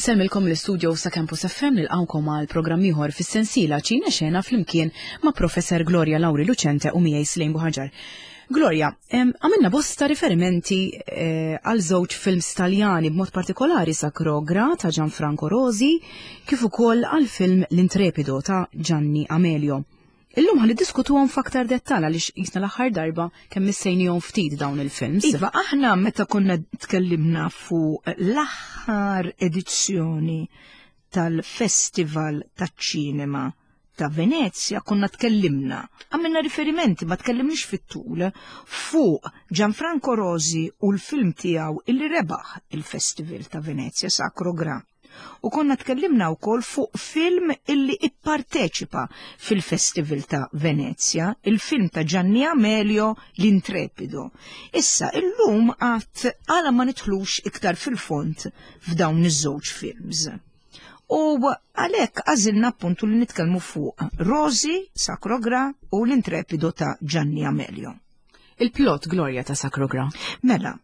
Insemmilkom l-istudio sa' Campus FM nilqawkom għal programm ieħor fis-sensiela ċina xena flimkien ma' Professor Gloria Lauri Lucente u miegħi Slejn Buħaġar. Gloria, għamilna bosta riferimenti għal żewġ films Taljani b'mod partikolari Sacrogra ta' Gianfranco Rosi kif ukoll għal film L-Intrepido ta' Gianni Amelio. Illum ħalli diskutuhom f'aktar dettall għaliex jisna l-aħħar darba kemm missejnihom ftit dawn il-films. Iva, aħna meta konna tkellimna fuq l-aħħar edizzjoni tal-Festival taċ-Ċinema ta' Venezia konna tkellimna. Għamilna riferimenti ma tkellimniex fit-tul fuq Gianfranco Rosi u l-film tiegħu illi rebaħ il-Festival ta' Venezia Sacrogra. U konna tkellimna wkoll fuq film illi ipparteċipa fil-Festival ta' Venezia, il-film ta' Gianni Amelio L-Intrepido. Issa, illum għala ma nidħlux iktar fil-font f'dawn iż-żewġ films. U għalhekk għażilna appuntu li nitkellmu fuq Rosi, Sacrogra u L-Intrepido ta' Gianni Amelio. Il-plot, Gloria, ta' Sacrogra. Mela,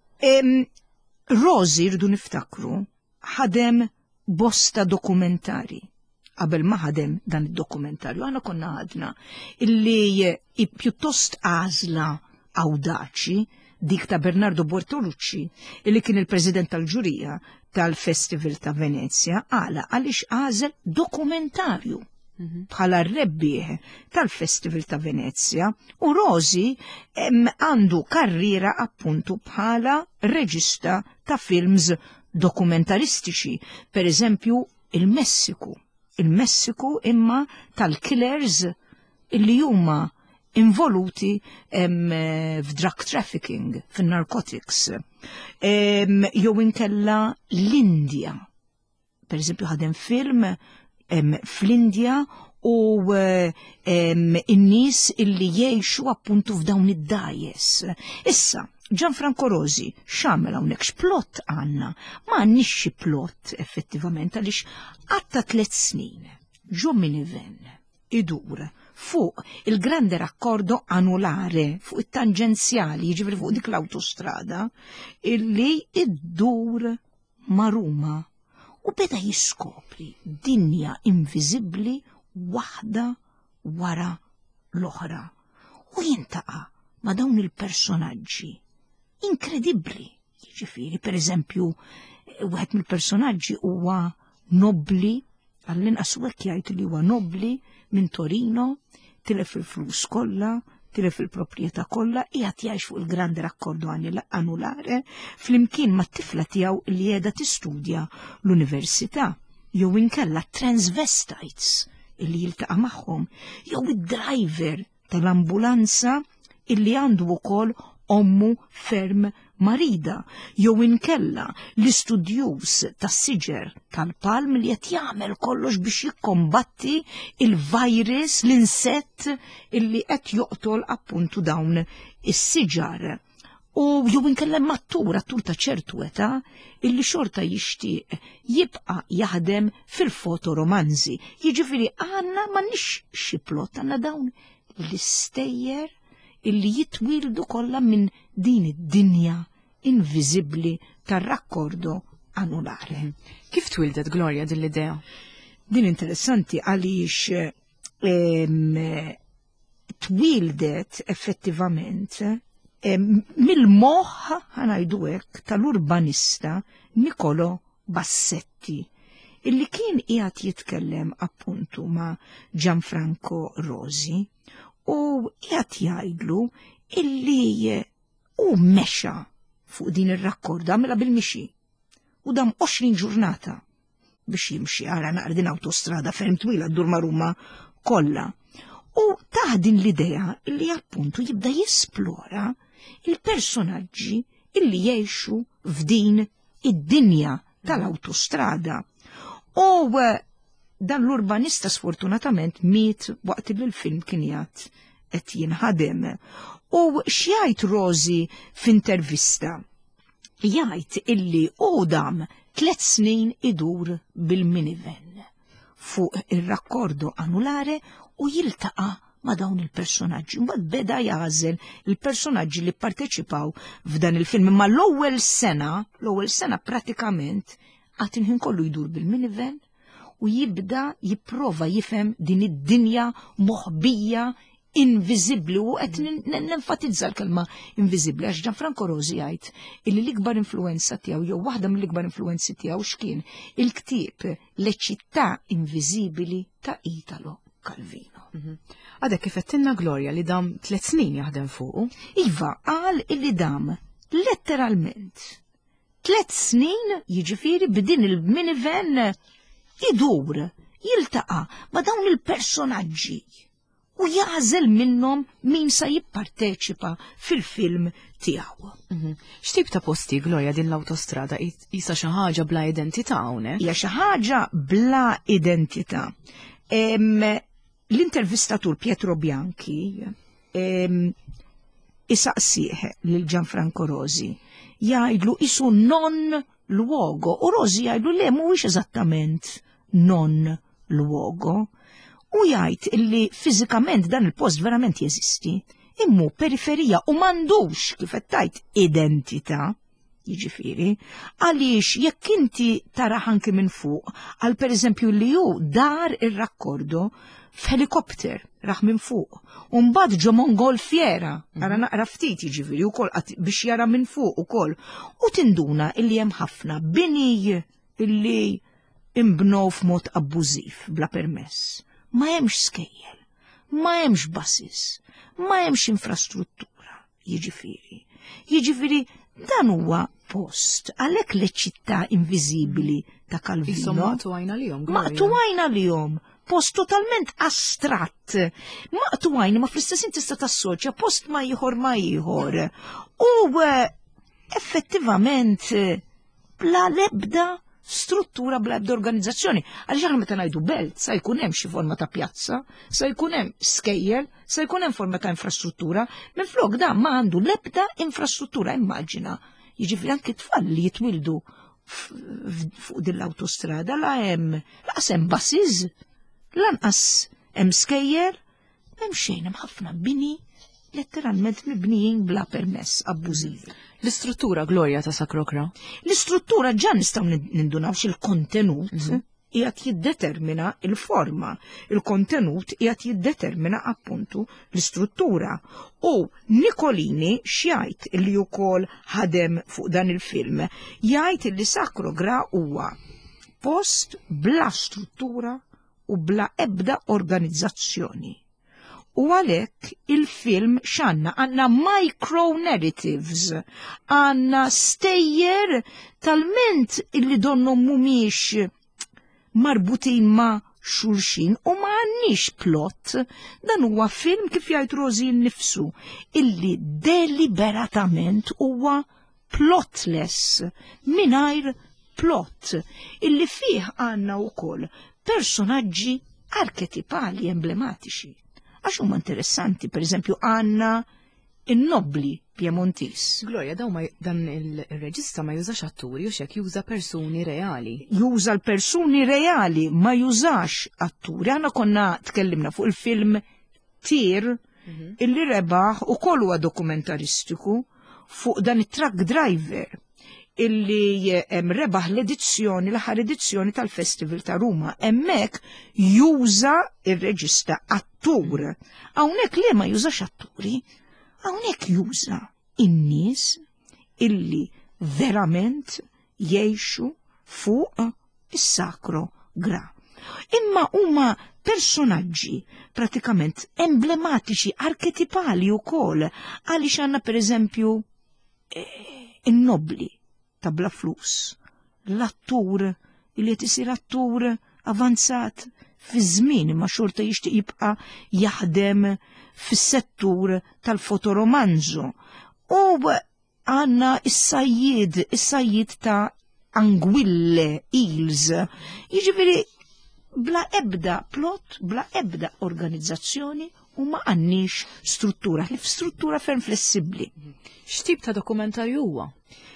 Rosi rridu niftakru ħadem bosta dokumentari. Qabel ma ħadem dan id-dokumentarju, għana konna ħadna illi pjuttost għażla awdaċi dik ta' Bernardo Bortolucci, illi kien il-President tal-ġurija tal-Festival ta' Venezia, għaliex għażel dokumentarju bħala rebbieħ tal-Festival ta' Venezia, u Rosi għandu karriera appuntu bħala reġista ta' films dokumentaristiċi, per eżempju il-Messiku imma tal-killers illi huma involuti f'drug trafficking, fin-narcotics, jew inkella l-Indja. Per eżempju ħadem film fl-Indja u in-nies illi jgħixu appuntu f'dawn id-dajes. Issa, Gianfranco Rosi, x'għamel hawnhekk x'plott għandna? Ma għandniex xi plott effettivament għaliex għatta 3 snin ġo minivan idur fuq il-grande raccordo anulare, fuq it-tanġenzjali, jiġifieri fuq dik l-awtostrada, illi iddur ma' Ruma u beda jiskopri dinja inviżibbli waħda wara l-oħra u jintaqa' ma' dawn il-personaġġi inkredibbli. Jiġifieri, per eżempju, wieħed mill-personaġġi huwa Nobli, għall-inqas hekk jgħid li huwa Nobli minn Torino, tilef il-flus kollha, tilef il-proprjetà kollha, qiegħed jgħix fuq il-grande raccordo anulare flimkien mat-tifla tiegħu li qiegħda tistudja l-università, jew inkella transvestites illi jiltaqa' magħhom, jew id-driver tal-ambulanza illi għandu wkoll ommu ferm marida, jew inkella l-istudjuż tas-siġer tal-palm li qed jagħmel kollox biex jikkombatti il-virus, l-insett illi qed joqtol appuntu dawn is-siġar. U jew inkella attur ta' ċertu età illi xorta jixtieq jibqa' jaħdem fil-fotoromanzi. Jiġifieri għandna m'għandniex xi plott, għandna dawn l-istejjer illi jitwildu kollha minn din id-dinja inviżibbli tar-raccordo anulare. Kif twildet, Gloria, din l-idea? Din interessanti għaliex twildet effettivament mill-moħħ ħanajdu hekk tal-urbanista Niccolo Bassetti, illi kien qiegħed jitkellem appuntu ma' Gianfranco Rosi u qiegħed jgħidlu illi u mexa fuq din ir-rakkorda għamilha bil-mixi u dam 20 ġurnata biex jimxi ara naqrdin awtostrada ferm twila ddur ma' Ruma kollha. U taħdin l-idea illi appuntu jibda jisplora il-personaġġi illi jgħixu f'din id-dinja tal-awtostrada. U dan l-urbanista sfortunatament miet waqt li l-film kien qed jinħadem. U x'jgħid Rosi f'intervista? Jgħid illi dam 3 snin idur bil-minivan fuq ir-raccordo anulare u jiltaqa' ma' dawn il-personaġġi. Mbagħad beda jażel il-personaġġi li pparteċipaw f'dan il-film. Ma l-ewwel sena pratikament għat il-ħin kollu jdur bil-minivan u jibda jipprova jifhem din id-dinja moħbija invisibli u qed nenfatizza l-kelma invisibli għax Gianfranco Rosi jgħid illi l-ikbar influenza tiegħu jew waħda mill-ikbar influenzi tiegħu x'kien il-ktieb Le città invisibili ta' Italo Calvino. Għadek kif qedtilna Gloria li dam 3 snin jaħdem fuqu. Iva qal illi dam letteralment 3 snin jiġifieri b'din il-minivan idur jiltaqa' ma' dawn il-personaġġi u jażel minnhom min sa jipparteċipa fil-film tiegħu. X'tip ta' posti, Gloria, din l-awtostrada isa xi ħaġa bla identità hawnhekk? Hija xi ħaġa bla identità. L-intervistatur Pietro Bianchi isaqsih lil Gianfranco Rosi jgħidlu isu non luogo u Rosi jgħidlu le mhuwiex eżattament non luogo u jgħid illi fiżikament dan il-post verament jeżisti immu periferija u m'għandux kif qed tgħid identità. Jiġifieri, għaliex jekk inti taraħ anke minn fuq, għal pereżempju li hu dar ir-rakkordo f'helikopter raħ minn fuq. U mbagħad ġo mongolfiera, ara naqra ftit jiġifieri wkoll biex jara minn fuq ukoll. U tinduna illi hemm ħafna bini illi imbnow f'mod abbużiv bla permess. Ma hemmx skejjel, ma hemmx basis, ma hemmx infrastruttura, jiġifieri. Jiġifieri dan huwa post għalhekk Le città invisibili ta' Calvino. Insomma, maqtuwajna lihom. Maqtuwajna lihom. Post totalment astratt. Maqtuwajna ma fl-istessin tista' tassoċja post ma ieħor ma ieħor. U effettivament bla lebda struttura bla ebda organizzazzjoni. Għaliex aħna meta ngħidu belt sa jkun hemm xi forma ta' pjazza, sa jkun hemm skejjel, sa jkun hemm forma ta' infrastruttura, minflok dan ma għandu l-ebda infrastruttura. Immaġina, jiġifieri anke tfal li jitwildu fuq din l-awtostrada la hemm laqas hemm basis, lanqas hemm skejjel, m'hemm xejn, hemm ħafna bini letteralment mibnijin bla permess abbużivi. L-istruttura, Gloria, ta' Sakrokra? L-istruttura ġa nistgħu nindunawx il-kontenut qiegħed jiddetermina il-forma. Il-kontenut qiegħed jiddetermina appuntu l-istruttura. U Nicolini x'jgħid li wkoll ħadem fuq dan il-film, jgħid li Sakrokra huwa post bla struttura u bla ebda organizzazzjoni. U għalek il-film xanna għanna micro-narratives, għanna stejjer tal-ment illi donnu mumiex marbutin ma xulxin u ma għannix plot. Dan huwa film kif jgħid Rosi nifsu illi deliberatament huwa plotless, minajr plot, illi fih għanna wkoll personaġġi arketipali emblematiċi. Għax huma interessanti, per eżempju għanna in-nobli Piemontis. Gloria, dan il-reġista ma jużax atturi u xek juża persuni reali. Juża l-persuni reali, ma jużax atturi. Għana konna tkellimna fuq il-film Tir, illi rebaħ u kollu dokumentaristiku fuq dan it-truck driver illi rebaħ l-edizzjoni, l-aħħar edizzjoni tal-Festival ta' Ruma. Hemmhekk juża ir-reġista attur. Hawnhekk li ma jużax atturi, hawnhekk juża in-nies illi verament jgħixu fuq is-Sakrokra. Imma huma personaġġi pratikament emblematiċi, arketipali wkoll, għaliex għandna pereżempju in-nobli ta' bla flus, l-attur li qed isir attur avanzat fi żmien ma xorta jixtieq jibqa' jaħdem fis-settur tal-fotoromanzo. U għandna is-sajjid ta' Anguille Eels. Jiġifieri bla ebda plot, bla ebda organizzazzjoni u ma għandniex struttura, struttura ferm flessibbli. X'tip ta' dokumentarju huwa?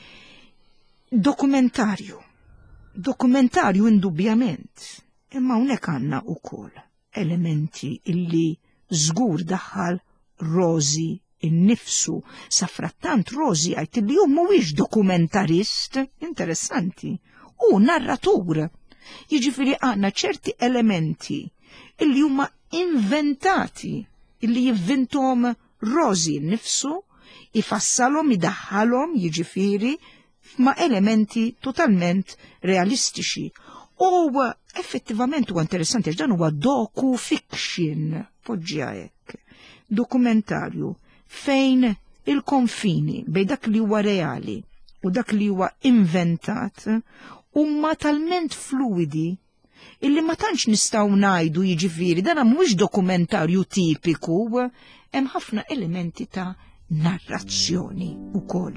Dokumentarju indubjament, imma hawnhekk għandna wkoll elementi illi żgur daħħal Rosi innifsu. Sa frattant Rosi għajt li hu mhuwiex dokumentarist, interessanti, u narratur. Jiġifieri għandna ċerti elementi illi huma inventati, illi jivvintom Rosi nnifsu, ifassalhom, idaħħalhom jiġifieri ma' elementi totalment realistiċi. U effettivament huwa interessanti għax dan huwa docu-fiction, poġġiha hekk, dokumentarju fejn il-konfini bejn dak li huwa reali u dak li huwa inventat huma talment fluidi illi ma tantx nistgħu ngħidu jiġifieri dan mhuwiex dokumentarju tipiku, hemm ħafna elementi ta' narrazzjoni wkoll.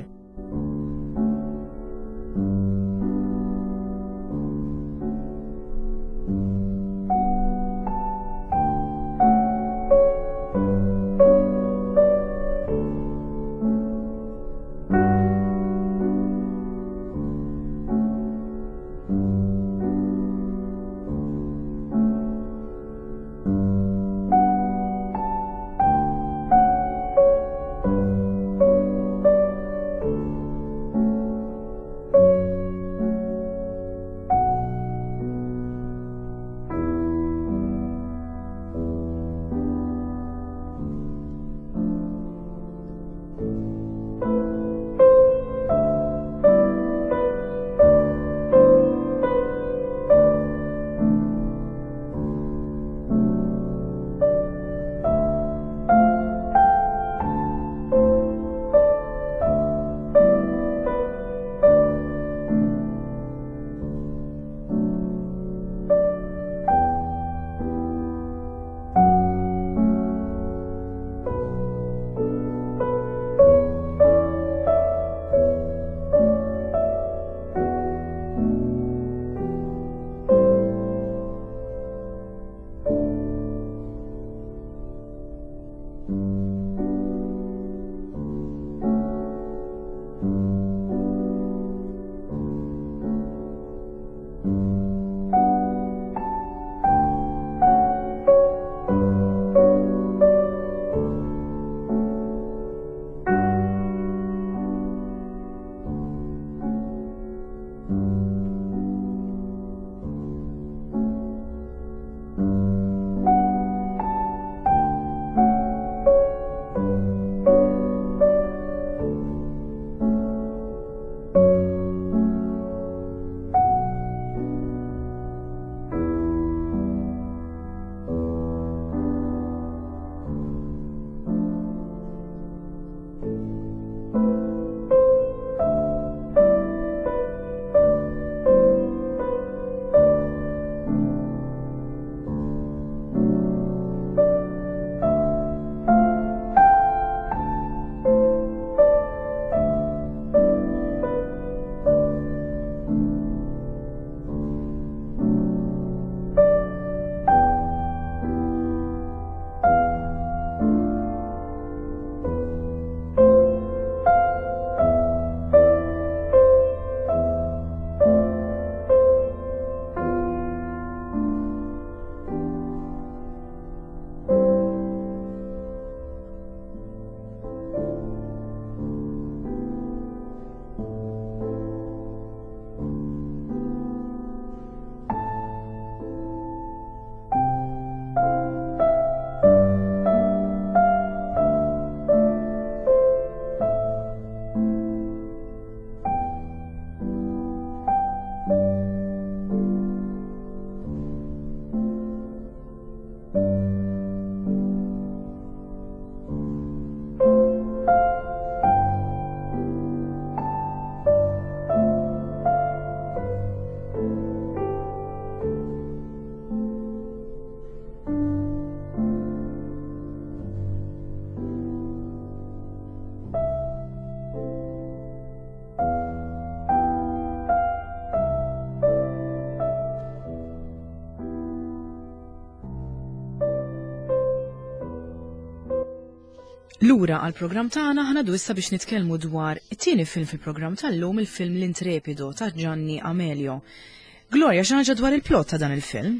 Lura għal-programm tagħna ħnadu issa biex nitkellmu dwar it-tieni film fil-programm tal-lum, il-film L-Intrepido ta' Gianni Amelio. Gloria, x'ħaġa dwar il-plot ta' dan il-film?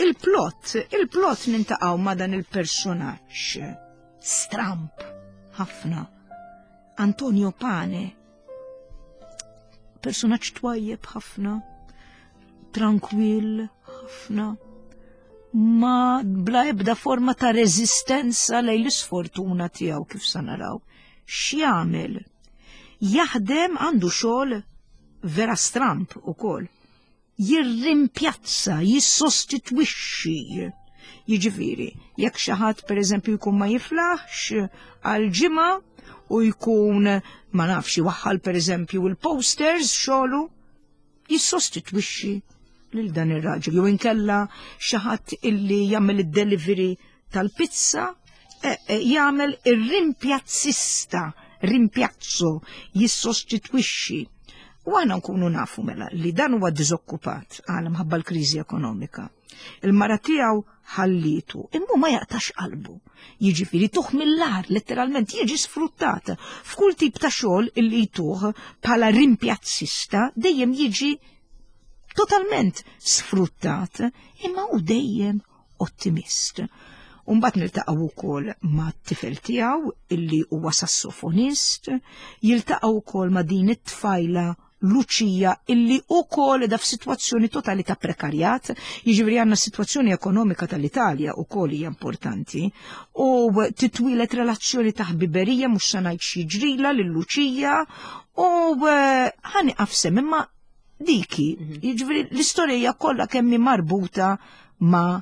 Il-plot nintaqgħu ma' dan il-personaġġ. Stramp, ħafna. Antonio Pane. Personaġġ twajjeb ħafna. tranquill ħafna, ma bla ebda forma ta' rezistenza lejn l-isfortuna tiegħu kif sa naraw. X'jagħmel? Jaħdem għandu xogħol vera stramp ukoll. Jirrimpjazza, jissostitwixxi. Jiġifieri, jekk xi ħadd pereżempju jkun ma jiflaħx għal ġimgħa u jkun ma nafx iwaħħal pereżempju il-posters xogħlu, jissostitwixxi lil dan ir-raġel. Jew inkella xi ħadd illi jagħmel id-delivery tal-pizza jagħmel ir-rimpjazzista, rimpjazzo, jissostitwixxi. U għana nkunu nafu mela li dan huwa diżokkupat għal mħabba l-kriżi ekonomika. Il-mara tiegħu ħallitu, imma ma jaqtax qalbu. Jiġifieri tuħ mill-ar, letteralment jiġi sfruttat. F'kull tip ta' xogħol illi jtuħ bħala rimpjazzista dejjem jiġi totalment sfruttat, imma hu dejjem ottimist. Umbat niltaqgħu wkoll ma' t-tifel tiegħu illi huwa sassofonist, jiltaqgħu wkoll ma' din it-tfajla Luċija illi wkoll da f'sitwazzjoni totali ta' prekarjat, jiġifieri għandna s-sitwazzjoni ekonomika tal-Italja wkoll hija importanti, u titwilet relazzjoni ta' ħbiberija mhux se ngħid xi ġrila lil Luċija u ħaniqaf sem imma diki, jiġifieri l-istorja kollha kemm marbuta ma'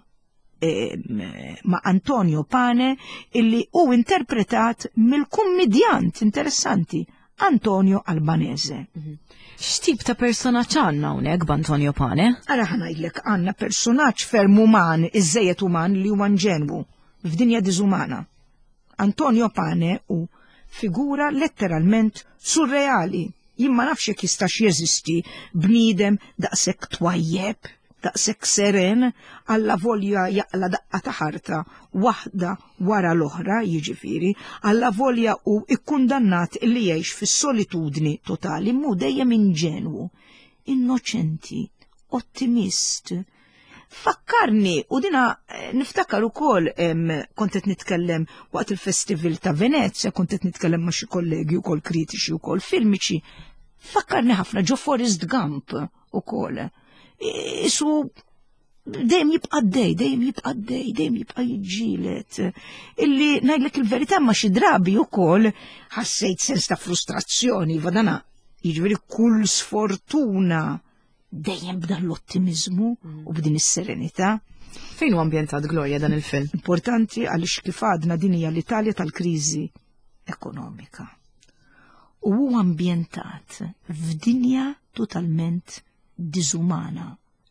Antonio Pane illi hu interpretat mill-kummedjant interessanti Antonio Albanese. X'tip ta' personaġġ għandna hawnhekk b'Antonio Pane? Ara ħanajdlek għandna personaġġ ferm uman, iżejjed uman li huwa nġenwu f'dinja diżumana. Antonio Pane hu figura letteralment surreali. Jien ma nafx jekk jistax jeżisti bniedem daqshekk twajjeb, daqshekk seren, alla volja jaqla daqqa ta' ħarta waħda wara l-oħra, jiġifieri, alla volja u ikkundannat illi jgħix fis-solitudni totali, mu dejjem inġenwu, innoċenti, ottimist. Fakkarni, u dina niftakar ukoll kontet nitkellem waqt il-Festival ta' Venezia, kontet nitkellem ma' xi kollegi ukoll kritiċi ukoll filmiċi. Fakkarni ħafna ġo Forrest Gump ukoll. Isu dejjem jibqa' dejjem jibqa' jiġġielet. Illi ngħidlek il-verità ma xi drabi wkoll ħassejt sens ta' frustrazzjoni f'dana. Jiġifieri kull sfortuna dejjem b'dan l-ottimizmu u b'din is-serenità. Fejn hu ambjentat Gloria dan il-film? Importanti għaliex kif għadna din hija l-Italja tal-kriżi ekonomika. U huwa ambjentat f'dinja totalment diżumana.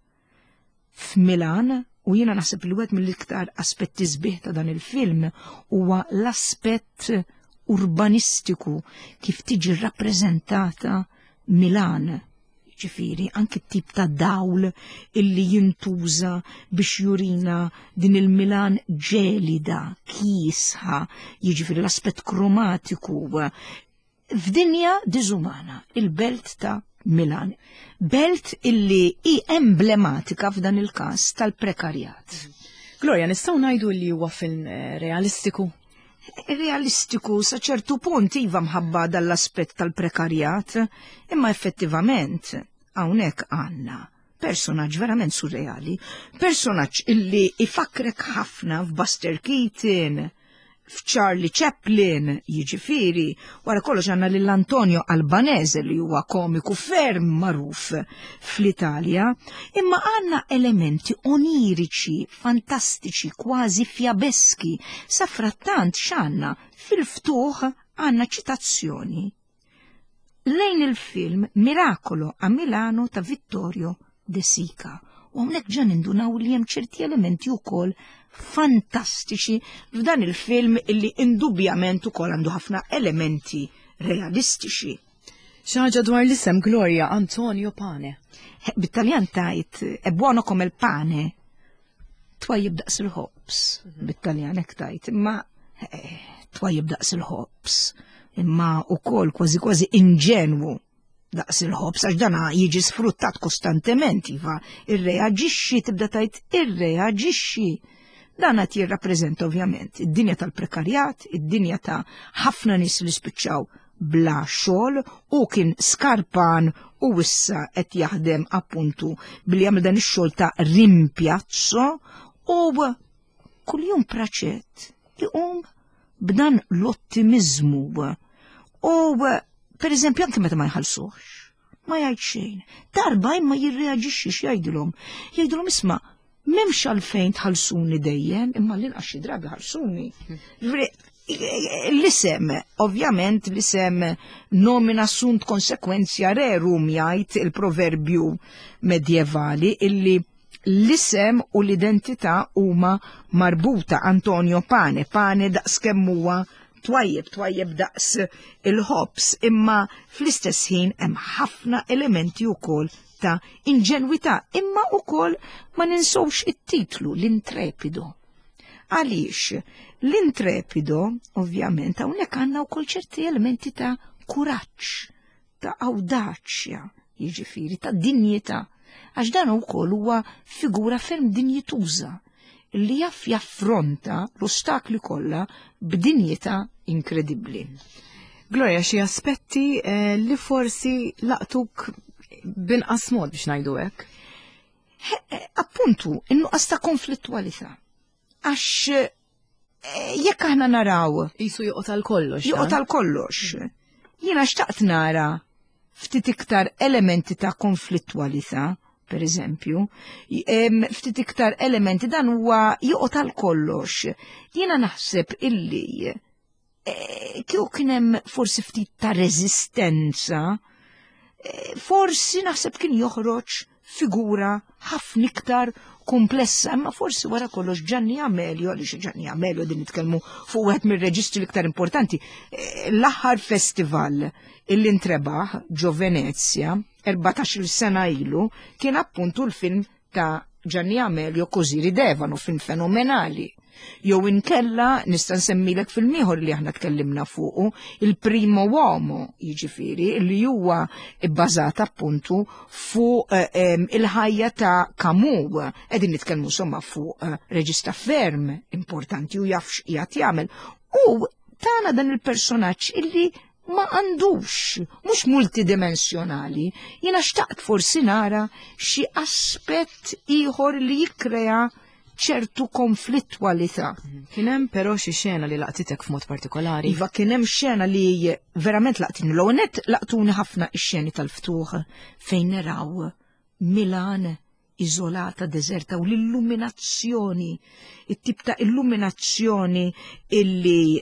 F'Milan, u jiena naħseb li wieħed mill-iktar aspetti sbieħ ta' dan il-film huwa l-aspett urbanistiku kif tiġi rappreżentata Milan. Ġifieri anke t-tip ta' dawl illi jintuża biex jurina din il-Milan ġelida, kiesħa, jiġifieri l-aspett kromatiku f'dinja diżumana, il-belt ta' Milan. Belt illi hi emblematika f'dan il-każ tal-prekarjat. Gloria, nistgħu ngħidu li huwa film realistiku? Realistiku sa ċertu punt iva mħabba dall-aspett tal-prekarjat, imma effettivament hawnhekk għandna personaġġ verament surreali, personaġġ illi ifakrek ħafna f'Buster Keaton, f'Charlie Chaplin, jiġifieri, wara kollox għandna lil Antonio Albanese li huwa komiku ferm magħruf fl-Italja, imma għandna elementi oniriċi, fantastiċi, kważi fjabeski. Sa frattant x'għandna fil-ftuħ għandna ċitazzjoni lejn il-film Miracolo a Milano ta' Vittorio De Sica. U hawnhekk ġan indunaw li hemm ċerti elementi wkoll fantastiċi f'dan il-film illi indubjament ukoll għandu ħafna elementi realistiċi. Xi ħaġa dwar l-isem Gloria, Antonio Pane. Bit-Taljan tajt è buono come il pane, twajjib daqs il-ħobs. Bit-Taljan hekk tajt, imma twajjib daqs il-ħobs, imma ukoll kważi inġenwu daqs il-ħobs, għax dana jiġi sfruttat kostantement, iva, irreaġixxi, tibda tajt irreaġixxi. Dan qed jirrappreżenta ovvjament id-dinja tal-prekarjat, id-dinja ta' ħafna nies li spiċċaw bla xogħol u kien skarpan u issa qed jaħdem appuntu billi jagħmel dan ix-xogħol ta' rimpjazzo u kuljum praċett iqum b'dan l-ottimizmu u pereżempju anke meta ma jħallsuhx. Ma jgħid xejn. Darba imma jirreaġixxix jgħidulhom isma' m'hemmx għalfejn tħallsuni dejjem, imma l-inqas xi drabi ħallsuni. L-isem, ovvjament l-isem nomina sunt konsekwenzja rerum jgħid il-proverbju medjevali illi l-isem u l-identità huma marbuta. Antonio Pane daqs kemm huwa twajjeb daqs il-ħobs, imma fl-istess ħin hemm ħafna elementi wkoll ta' inġenwità, imma wkoll ma ninsowx it-titlu l-intrepido. Għaliex l-intrepido, ovvjament, hawnhekk għandna wkoll ċerti elementi ta' kuraġġ, ta' awdaċja, jiġifieri ta' dinjità, għax dan ukoll huwa figura ferm dinjituża li jaffronta l-ostakli kollha b'dinjità inkredibbli. Gloria, xi aspetti li forsi laqtuk binqas mod biex ngħidu hekk? Appuntu, in-nuqqas ta' konflittwalità. Għax jekk aħna naraw Isu joqgħod għal kollox. Joqgħod għal kollox. Jiena xtaqt nara ftit iktar elementi ta' konflittwalità, per eżempju, ftit iktar elementi dan huwa joqgħod għal kollox. Jiena naħseb illi kieku kien hemm forsi ftit ta' reżistenza, forsi naħseb kien joħroġ figura ħafna iktar komplessa, imma forsi wara kollox Gianni Amelio, għaliex Gianni Amelio din nitkellmu fuq wieħed mir-reġistri l-iktar importanti, l-aħħar festival illi ntrebaħ ġo Venezia 14 sena ilu kien appuntu l-film ta' Gianni Amelio Così ridevano, film fenomenali. Jew inkella nista' nsemmilek film ieħor li aħna tkellimna fuqu, Il-Primo Uomo, jiġifieri li huwa bbażat appuntu fuq il-ħajja ta' Camus. Qegħdin nitkellmu somma fuq reġista ferm importanti u jaf x'qiegħed jagħmel. U tagħna dan il-personaġġ illi ma għandux, mhux multidimensjonali, jiena xtaqt forsi nara xi aspett ieħor li jikkrea ċertu konflittwalità. Kien hemm però xi xena li laqtitek f'mod partikolari. Iva kien hemm xena li verament laqtini. L-għonet laqtuni ħafna x-xeni tal-ftuħ fejn naraw Milan iżolata, deserta u l-illuminazzjoni, it-tip ta' illuminazzjoni illi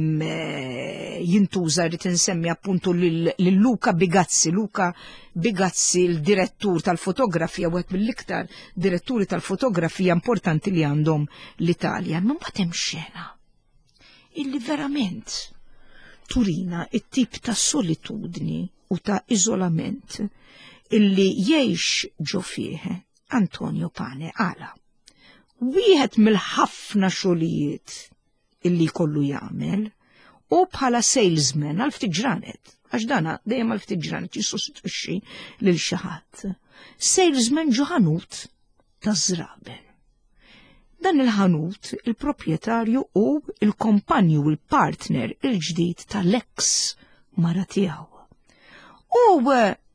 jintuża rrid insemmi appuntu lil Luca Bigazzi. Luca Bigazzi, il-direttur tal-fotografija, wieħed mill-iktar diretturi tal-fotografija importanti li għandhom l-Italja. Ma mbagħad hemm xena illi verament turina it-tip ta' solitudni u ta' iżolament illi jgħix ġo fih Antonio Pane għala. Wieħed mill-ħafna xogħlijiet illi kollu jagħmel u bħala salesman għal ftit ġranet, għax dana dejjem għal ftit ġranet jissostitwixxi lil xi ħadd. Salesman ġo ħanut ta' żraben. Dan il-ħanut il-proprjetarju u il-kompanju u il-partner il-ġdid tal-ex mara tiegħu. U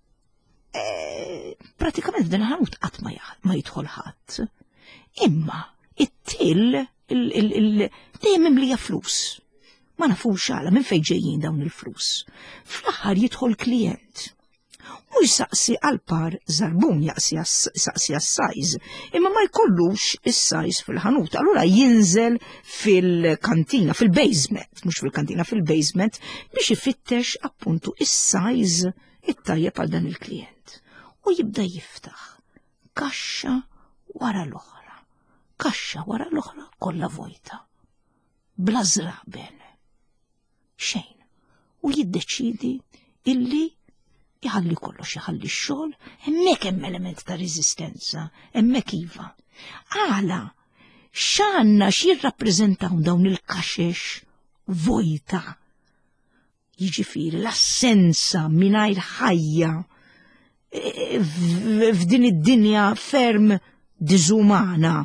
pratikament f'dan ħanut qatt ma jidħol ħadd. Imma it-till dejjem imlija flus. Ma nafux għala minn fejn ġejjin dawn il-flus. Fl-aħħar jidħol klijent. U jsaqsi għal-par żarbun jaqsi għas-sajż, imma ma jkollux is-sajż fil-ħanut. Allura jinżel fil-kantina, fil-basement, mhux fil-kantina, fil-basement biex ifittex appuntu is-sajż it-tajjeb għal dan il-klient. U jibda jiftaħ kaxxa wara l-oħra, kaxxa wara l-oħra kollha vojta. Bla żraben. Xejn. U jiddeċidi illi jħalli kollox, jħalli x-xogħol, hemmhekk hemm element ta' reżistenza, hemmhekk iva. Għala x'għandna x'jirrappreżentaw dawn il-kaxex vojta. Jiġifieri l-assenza mingħajr ħajja f'din id-dinja ferm diżumana,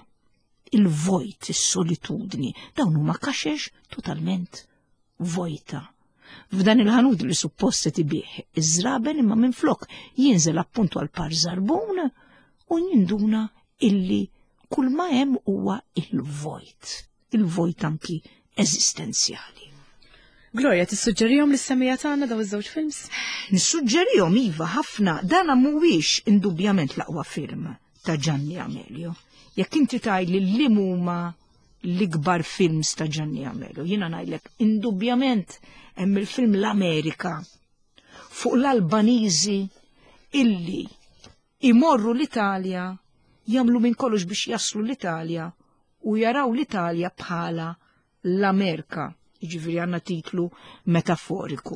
il-vojt, is-solitudni, dawn huma kaxex totalment vojta. f'dan il-ħanud li supposti tibih iż-żraben imma minflok jinżel appuntu għal par żarbun u jinduna illi kull ma hemm huwa il-vojt anki eżistenzjali. Gloria, tissuġġerihom l-semmija tagħna daw iż-żewġ films? Nissuġġerihom iva ħafna dan mhuwiex indubjament l-aqwa film ta' Gianni Amelio. Jekk inti tgħidli li huma l-ikbar films ta' Gianni Amelio, jiena ngħidlek indubjament hemm il-film L-Amerika fuq l-Albaniżi illi imorru l-Italja, jagħmlu minn kollox biex jaslu l-Italja u jaraw l-Italja bħala l-Amerika. Jiġifieri għandna titlu metaforiku.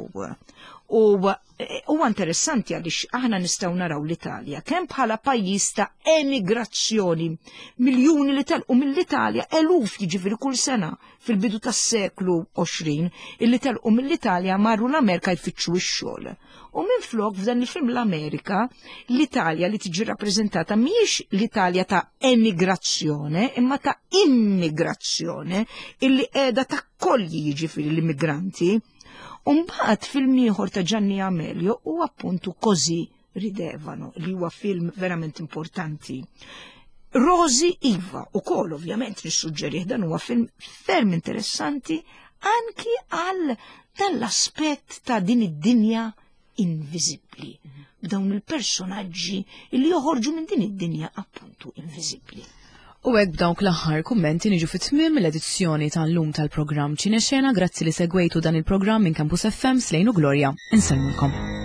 U interessanti għaliex aħna nistgħu naraw l-Italja kemm bħala pajjiż ta' emigrazzjoni. Miljuni li telqu mill-Italja, eluf jiġifieri kull sena fil-bidu tas-seklu 20 illi telqu mill-Italja marru l-Amerika jfittxu x-xogħol. U minflok f'dan il-film l-Amerika, l-Italja li tiġi rappreżentata mhijiex l-Italja ta' emigrazzjoni, imma ta' immigrazzjoni illi qiegħda takkolli jiġifieri l-immigranti. Mbagħad film ieħor ta' Gianni Amelio u appuntu Così ridevano, li huwa film verament importanti. Rosi Iva, ukoll ovvjament nissuġġerih dan huwa film ferm interessanti anki għal dan l-aspett ta' din id-dinja invisibli, b'dawn il-personaġġi li joħorġu minn din id-dinja appuntu invisibli. U hekk b'dawk l-aħħar kummenti niġu fit-tmiem l-edizzjoni tal-lum tal-programm Ċinexxena. Grazzi li segwejtu dan il-programm minn Campus FM Slejn u Gloria. Insellmulkom.